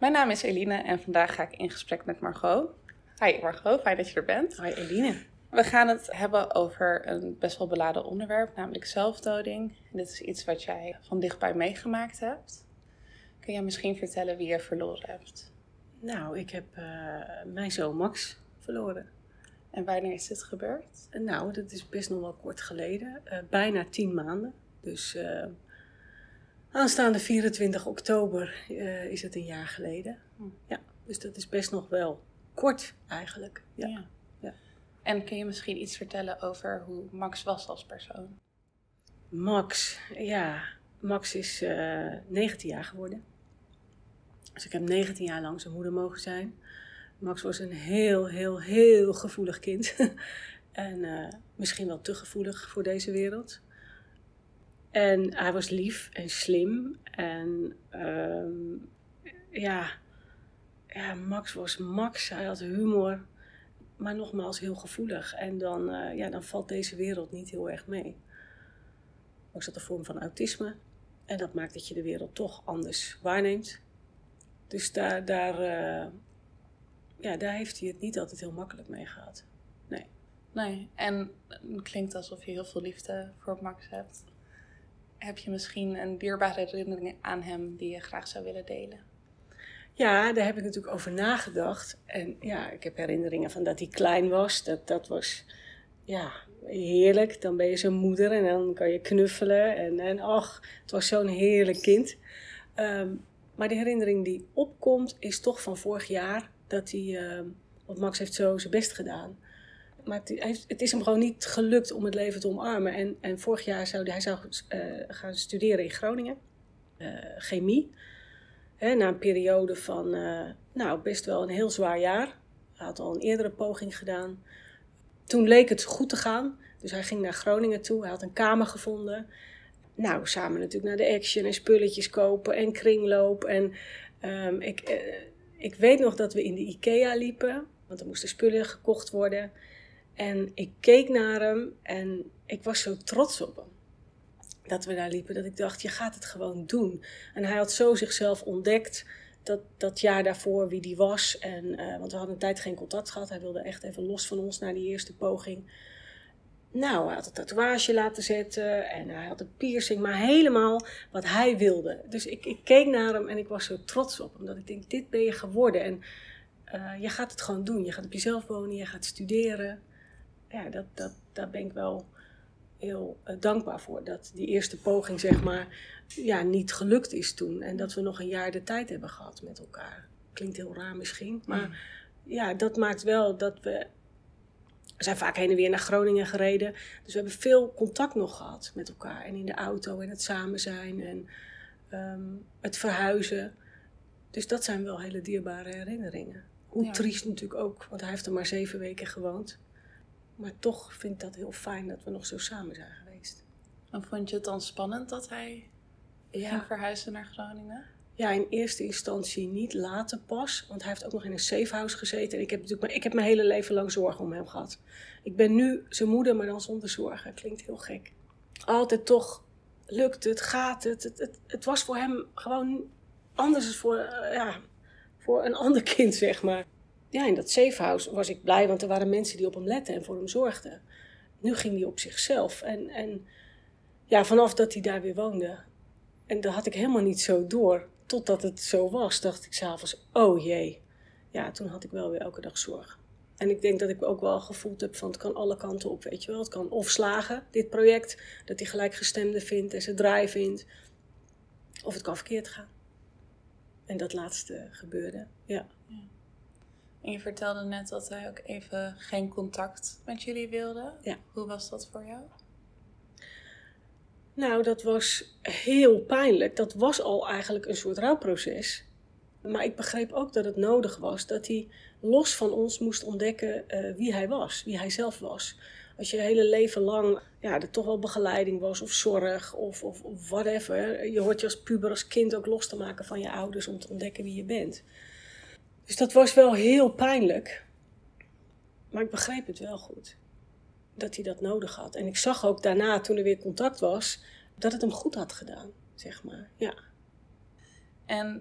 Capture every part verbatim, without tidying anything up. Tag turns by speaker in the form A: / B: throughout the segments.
A: Mijn naam is Eline en vandaag ga ik in gesprek met Margot. Hi Margot, fijn dat je er bent.
B: Hi Eline.
A: We gaan het hebben over een best wel beladen onderwerp, namelijk zelfdoding. En dit is iets wat jij van dichtbij meegemaakt hebt. Kun jij misschien vertellen wie je verloren hebt?
B: Nou, ik heb uh, mijn zoon Max verloren.
A: En wanneer is dit gebeurd?
B: Uh, nou, dat is best nog wel kort geleden. Uh, bijna tien maanden. Dus uh, aanstaande vierentwintig oktober uh, is het een jaar geleden. Hm. Ja, dus dat is best nog wel kort eigenlijk. Ja.
A: Ja. Ja. En kun je misschien iets vertellen over hoe Max was als persoon?
B: Max, ja. Max is uh, negentien jaar geworden. Dus ik heb negentien jaar lang zijn moeder mogen zijn. Max was een heel, heel, heel gevoelig kind. en uh, misschien wel te gevoelig voor deze wereld. En hij was lief en slim. En um, ja, ja, Max was Max. Hij had humor. Maar nogmaals heel gevoelig. En dan, uh, ja, dan valt deze wereld niet heel erg mee. Max had een vorm van autisme. En dat maakt dat je de wereld toch anders waarneemt. Dus daar, daar, uh, ja, daar heeft hij het niet altijd heel makkelijk mee gehad. Nee.
A: Nee, en het klinkt alsof je heel veel liefde voor Max hebt. Heb je misschien een dierbare herinnering aan hem die je graag zou willen delen?
B: Ja, daar heb ik natuurlijk over nagedacht. En ja, ik heb herinneringen van dat hij klein was. Dat, dat was, ja, heerlijk. Dan ben je zijn moeder en dan kan je knuffelen. En, en ach, het was zo'n heerlijk kind. Um, Maar de herinnering die opkomt is toch van vorig jaar. Dat hij, uh, want Max heeft zo zijn best gedaan. Maar het, heeft, het is hem gewoon niet gelukt om het leven te omarmen. En, en vorig jaar zou hij zou, uh, gaan studeren in Groningen. Uh, chemie. Hè, na een periode van uh, nou, best wel een heel zwaar jaar. Hij had al een eerdere poging gedaan. Toen leek het goed te gaan. Dus hij ging naar Groningen toe. Hij had een kamer gevonden. Nou, samen natuurlijk naar de Action en spulletjes kopen en kringloop. En um, ik, uh, ik weet nog dat we in de IKEA liepen, want er moesten spullen gekocht worden. En ik keek naar hem en ik was zo trots op hem. Dat we daar liepen, dat ik dacht, je gaat het gewoon doen. En hij had zo zichzelf ontdekt, dat, dat jaar daarvoor wie die was. En, uh, want we hadden een tijd geen contact gehad. Hij wilde echt even los van ons naar die eerste poging. Nou, hij had een tatoeage laten zetten en hij had een piercing, maar helemaal wat hij wilde. Dus ik, ik keek naar hem en ik was zo trots op hem, dat ik denk, dit ben je geworden. En uh, je gaat het gewoon doen, je gaat op jezelf wonen, je gaat studeren. Ja, dat, dat, daar ben ik wel heel uh, dankbaar voor, dat die eerste poging, zeg maar, ja, niet gelukt is toen. En dat we nog een jaar de tijd hebben gehad met elkaar. Klinkt heel raar misschien, maar mm. ja, dat maakt wel dat we... We zijn vaak heen en weer naar Groningen gereden. Dus we hebben veel contact nog gehad met elkaar. En in de auto en het samen zijn en um, het verhuizen. Dus dat zijn wel hele dierbare herinneringen. Hoe ja. triest natuurlijk ook, want hij heeft er maar zeven weken gewoond. Maar toch vind ik dat heel fijn dat we nog zo samen zijn geweest.
A: En vond je het dan spannend dat hij ja. ging verhuizen naar Groningen?
B: Ja, in eerste instantie niet, later pas. Want hij heeft ook nog in een safehouse gezeten. En ik heb natuurlijk, ik heb mijn hele leven lang zorgen om hem gehad. Ik ben nu zijn moeder, maar dan zonder zorgen. Klinkt heel gek. Altijd toch lukt het, gaat het. Het, het, het was voor hem gewoon anders dan voor, uh, ja, voor een ander kind, zeg maar. Ja, in dat safehouse was ik blij, want er waren mensen die op hem letten en voor hem zorgden. Nu ging hij op zichzelf. En, en ja, vanaf dat hij daar weer woonde. En dat had ik helemaal niet zo door. Totdat het zo was, dacht ik s'avonds, oh jee. Ja, toen had ik wel weer elke dag zorg. En ik denk dat ik ook wel gevoeld heb van het kan alle kanten op, weet je wel. Het kan of slagen, dit project, dat hij gelijkgestemde vindt en zijn draai vindt. Of het kan verkeerd gaan. En dat laatste gebeurde, ja.
A: ja. En je vertelde net dat hij ook even geen contact met jullie wilde.
B: Ja.
A: Hoe was dat voor jou?
B: Nou, dat was heel pijnlijk. Dat was al eigenlijk een soort rouwproces. Maar ik begreep ook dat het nodig was dat hij los van ons moest ontdekken uh, wie hij was, wie hij zelf was. Als je je hele leven lang ja, er toch wel begeleiding was of zorg of, of, of whatever. Je hoort je als puber, als kind ook los te maken van je ouders om te ontdekken wie je bent. Dus dat was wel heel pijnlijk. Maar ik begreep het wel goed. Dat hij dat nodig had. En ik zag ook daarna, toen er weer contact was, dat het hem goed had gedaan, zeg maar. Ja.
A: En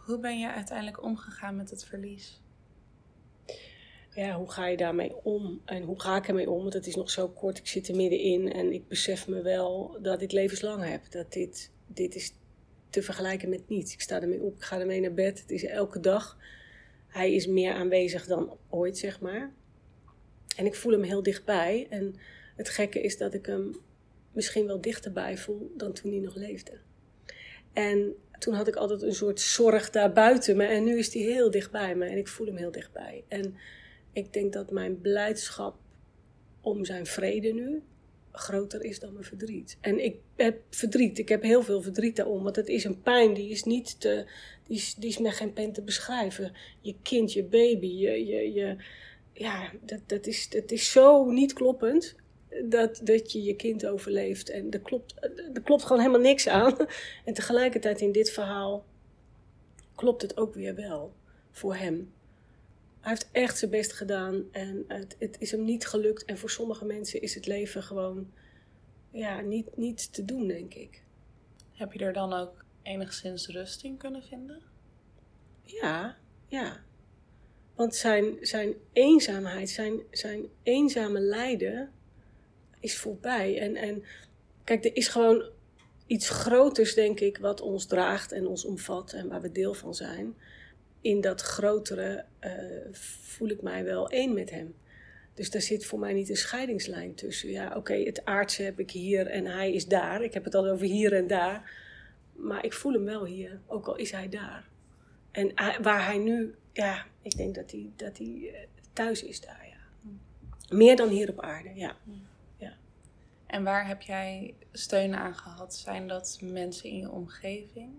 A: Hoe ben je uiteindelijk omgegaan met het verlies?
B: Ja, hoe ga je daarmee om? En hoe ga ik ermee om? Want het is nog zo kort, ik zit er middenin en ik besef me wel dat ik levenslang heb. Dat dit, dit is te vergelijken met niets. Ik sta ermee op, ik ga ermee naar bed. Het is elke dag. Hij is meer aanwezig dan ooit, zeg maar. En ik voel hem heel dichtbij. En het gekke is dat ik hem misschien wel dichterbij voel dan toen hij nog leefde. En toen had ik altijd een soort zorg daar buiten me. En nu is hij heel dichtbij me en ik voel hem heel dichtbij. En ik denk dat mijn blijdschap om zijn vrede nu groter is dan mijn verdriet. En ik heb verdriet, ik heb heel veel verdriet daarom. Want het is een pijn, die is niet te, die is, die is met geen pen te beschrijven. Je kind, je baby, je, je, je, ja, dat, dat, is, dat is zo niet kloppend. Dat, dat je je kind overleeft. En er klopt, er klopt gewoon helemaal niks aan. En tegelijkertijd in dit verhaal klopt het ook weer wel voor hem. Hij heeft echt zijn best gedaan en het, het is hem niet gelukt. En voor sommige mensen is het leven gewoon ja, niet, niet te doen, denk ik.
A: Heb je er dan ook enigszins rust in kunnen vinden?
B: Ja, ja. Want zijn, zijn eenzaamheid, zijn, zijn eenzame lijden is voorbij. En, en kijk, er is gewoon iets groters, denk ik, wat ons draagt en ons omvat en waar we deel van zijn. In dat grotere uh, voel ik mij wel één met hem. Dus daar zit voor mij niet een scheidingslijn tussen. Ja, oké, okay, het aardse heb ik hier en hij is daar. Ik heb het al over hier en daar. Maar ik voel hem wel hier, ook al is hij daar. En hij, waar hij nu, ja, ik denk dat hij, dat hij uh, thuis is daar, ja. Meer dan hier op aarde, ja. ja.
A: En waar heb jij steun aan gehad? Zijn dat mensen in je omgeving?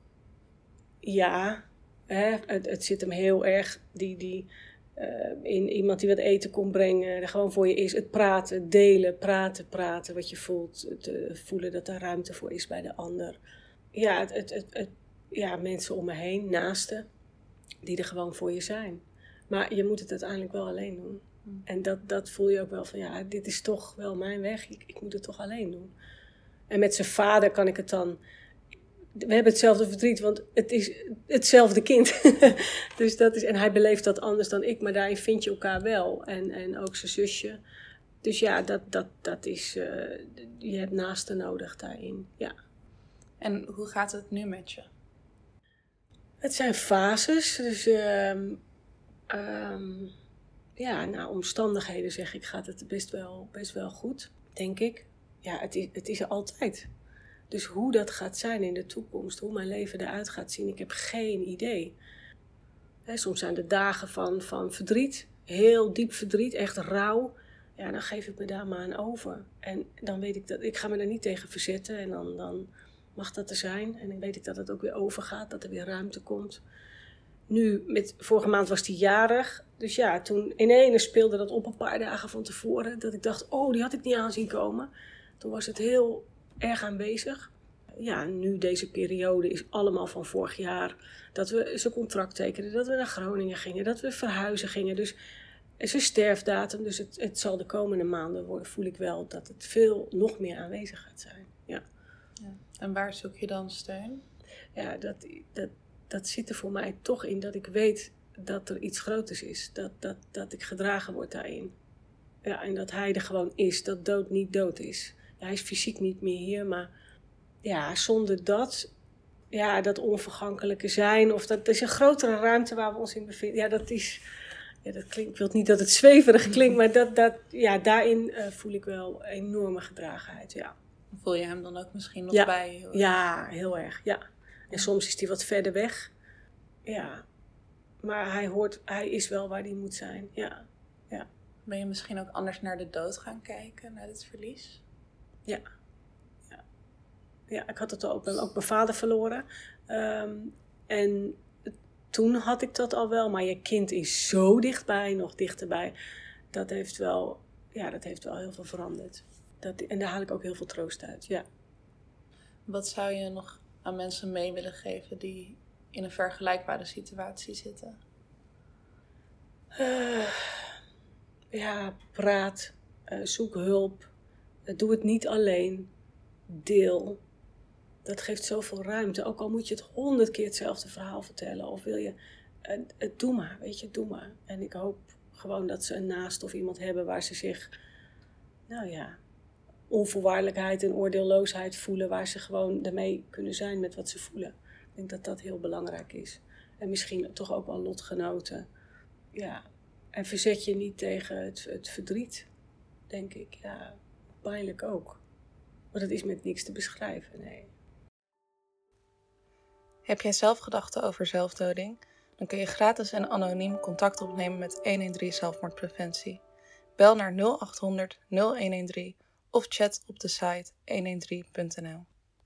B: Ja, hè, het, het zit hem heel erg die, die, uh, in iemand die wat eten kon brengen, er gewoon voor je is. Het praten, delen, praten, praten wat je voelt. Het uh, voelen dat er ruimte voor is bij de ander. Ja, het, het, het, het, ja, mensen om me heen, naasten, die er gewoon voor je zijn. Maar je moet het uiteindelijk wel alleen doen. Hmm. En dat, dat voel je ook wel van, ja, dit is toch wel mijn weg. Ik, ik moet het toch alleen doen. En met zijn vader kan ik het dan... We hebben hetzelfde verdriet, want het is hetzelfde kind. Dus dat is, en hij beleeft dat anders dan ik, maar daarin vind je elkaar wel. En, en ook zijn zusje. Dus ja, dat, dat, dat is, uh, je hebt naasten nodig daarin, ja.
A: En hoe gaat het nu met je?
B: Het zijn fases, dus um, um, ja, naar omstandigheden zeg ik, gaat het best wel, best wel goed, denk ik. Ja, het is, het is er altijd. Dus hoe dat gaat zijn in de toekomst, hoe mijn leven eruit gaat zien, ik heb geen idee. He, soms zijn er dagen van, van verdriet, heel diep verdriet, echt rauw. Ja, dan geef ik me daar maar aan over. En dan weet ik dat, ik ga me daar niet tegen verzetten en dan, dan mag dat er zijn. En dan weet ik dat het ook weer overgaat, dat er weer ruimte komt. Nu, met, vorige maand was hij jarig. Dus ja, toen ineens speelde dat op een paar dagen van tevoren. Dat ik dacht, oh, die had ik niet aan zien komen. Toen was het heel erg aanwezig. Ja, nu deze periode is allemaal van vorig jaar. Dat we zijn contract tekenden, dat we naar Groningen gingen, dat we verhuizen gingen. Dus zijn sterfdatum, dus het, het zal de komende maanden worden, voel ik wel dat het veel nog meer aanwezig gaat zijn. Ja.
A: Ja. En waar zoek je dan steun?
B: Ja, dat, dat, dat zit er voor mij toch in dat ik weet dat er iets groters is. Dat, dat, dat ik gedragen word daarin. Ja, en dat hij er gewoon is, dat dood niet dood is. Ja, hij is fysiek niet meer hier, maar ja, zonder dat, ja, dat onvergankelijke zijn, of dat, dat is een grotere ruimte waar we ons in bevinden. Ja, dat is, ja, dat klinkt, ik wil niet dat het zweverig klinkt, maar dat, dat, ja, daarin uh, voel ik wel enorme gedragenheid, ja.
A: Voel je hem dan ook misschien nog
B: ja,
A: bij je?
B: Ja, heel erg, ja. En soms is hij wat verder weg, ja. Maar hij hoort, hij is wel waar hij moet zijn, ja. ja.
A: Ben je misschien ook anders naar de dood gaan kijken, naar het verlies?
B: Ja. Ja, ja ik had het al, ik ben ook mijn vader verloren. Um, en toen had ik dat al wel, maar je kind is zo dichtbij, nog dichterbij. Dat heeft wel, ja, dat heeft wel heel veel veranderd. Dat, en daar haal ik ook heel veel troost uit, ja.
A: Wat zou je nog aan mensen mee willen geven die in een vergelijkbare situatie zitten?
B: Uh, ja, praat, uh, zoek hulp. Uh, doe het niet alleen. Deel. dat geeft zoveel ruimte. Ook al moet je het honderd keer hetzelfde verhaal vertellen. Of wil je, uh, uh, doe maar, weet je, doe maar. En ik hoop gewoon dat ze een naast of iemand hebben waar ze zich, nou ja, onvoorwaardelijkheid en oordeelloosheid voelen. Waar ze gewoon ermee kunnen zijn met wat ze voelen. Ik denk dat dat heel belangrijk is. En misschien toch ook wel lotgenoten. Ja, en verzet je niet tegen het, het verdriet, denk ik. Ja, pijnlijk ook. Maar dat is met niks te beschrijven, nee.
A: Heb jij zelf gedachten over zelfdoding? Dan kun je gratis en anoniem contact opnemen met honderddertien Zelfmoordpreventie. Bel naar nul acht honderd nul een een drie of chat op de site honderddertien punt n l.